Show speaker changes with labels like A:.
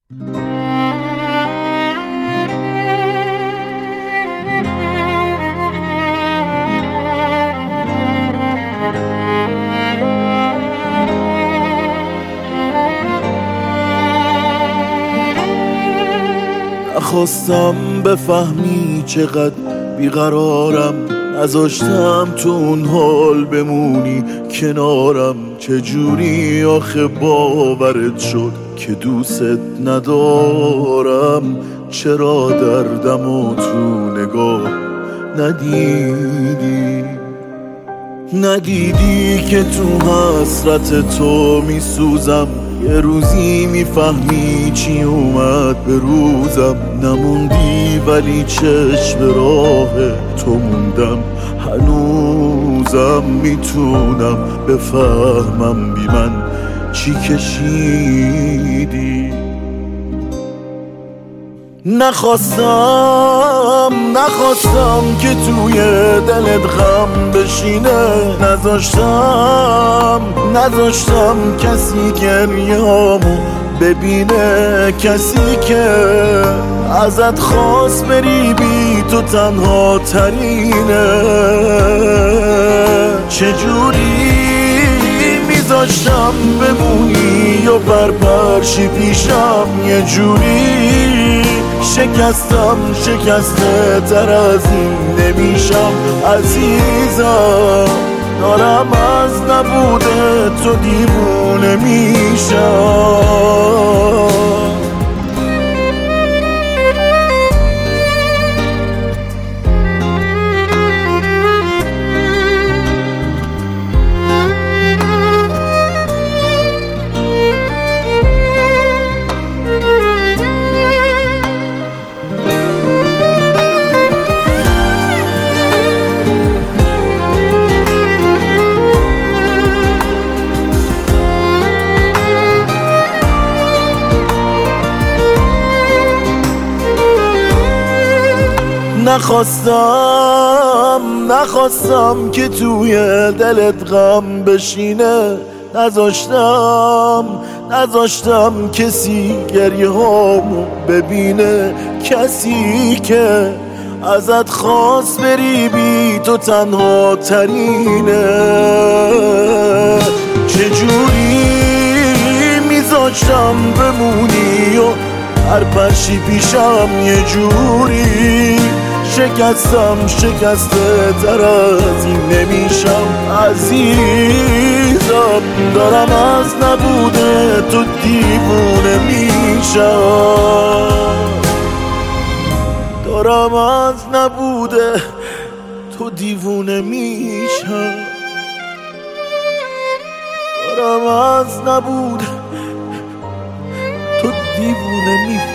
A: نخواستم بفهمی چقدر بیقرارم، نذاشتم تو اون حال بمونی کنارم. چجوری آخه باورت شد که دوست ندارم؟ چرا دردمو تو نگاه ندیدی که تو حسرت تو میسوزم؟ یه روزی میفهمی چی اومد به روزم. نموندی ولی چشم راه تو موندم، هنوزم میتونم بفهمم بی من چی کشیدی. نخواستم که توی دلت غم بشینه، نذاشتم کسی گریه‌هامو ببینه، کسی که ازت خواست بری بی تو تنها ترینه. چجوری میذاشتم بمونی و برپرشی پیشم؟ یه جوری شکسته تر از این نمیشم عزیزم. دارم از نبوده تو دیوونه میشم. نخواستم که توی دلت غم بشینه، نذاشتم کسی گریه هامو ببینه، کسی که ازت خواست بری بی تو تنها ترینه. چجوری میذاشتم بمونی و هر پرشی پیشم؟ یه جوری شکسته تر از این نمیشم عزیزم. دارم از نبوده تو دیوونه میشم، دارم از نبوده تو دیوونه میشم، دارم از نبوده تو دیوونه میشم.